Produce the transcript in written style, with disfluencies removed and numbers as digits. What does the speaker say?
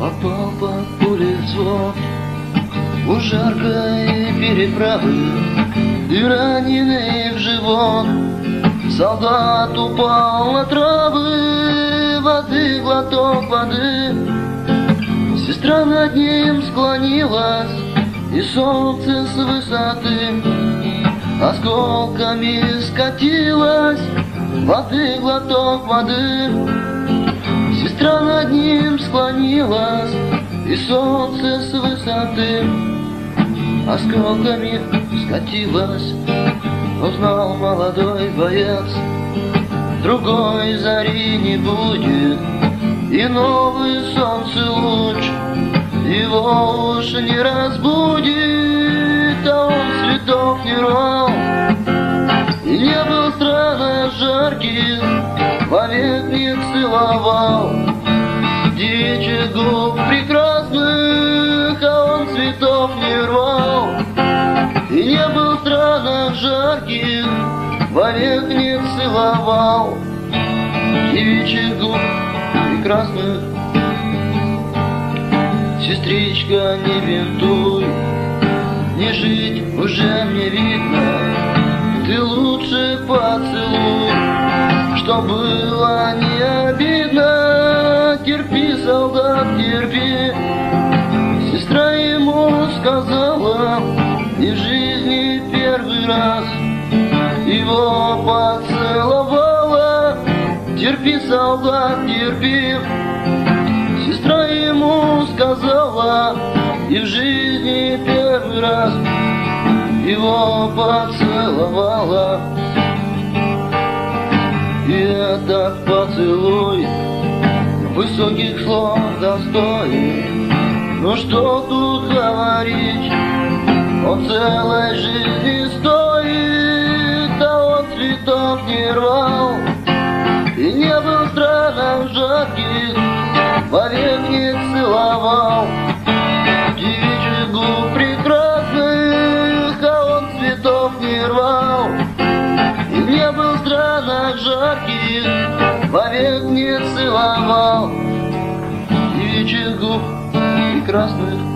Попал под пули взвод у жаркой переправы, и раненый в живот солдат упал на травы. Воды, глоток воды. Сестра над ним склонилась, и солнце с высоты осколками скатилось. Воды, глоток воды. Сестра над ним склонилась, и солнце с высоты осколками скатилось. Узнал молодой боец, другой зари не будет, и новый солнце луч его уж не разбудит. А он цветов не рвал и не был странно жаркий, вовек не целовал девичьих губ прекрасных. А он цветов не рвал и не был странно жарких, вовек не целовал девичьих губ прекрасных. Сестричка, не бинтуй, не жить уже мне видно, ты лучше поцелуй, что было не обидно. Терпи, солдат, терпи. Сестра ему сказала, и в жизни первый раз его поцеловала. Терпи, солдат, терпи. Сестра ему сказала, и в жизни первый раз его поцеловала. И этот поцелуй высоких слов достоин. Ну что тут говорить, он целой жизни стоит. А он цветов не рвал и не был странах жарких, вовек не целовал девичьих губ прекрасных. А он цветов не рвал и не был в странах жарких, вовек не целовал девичьих губ прекрасных.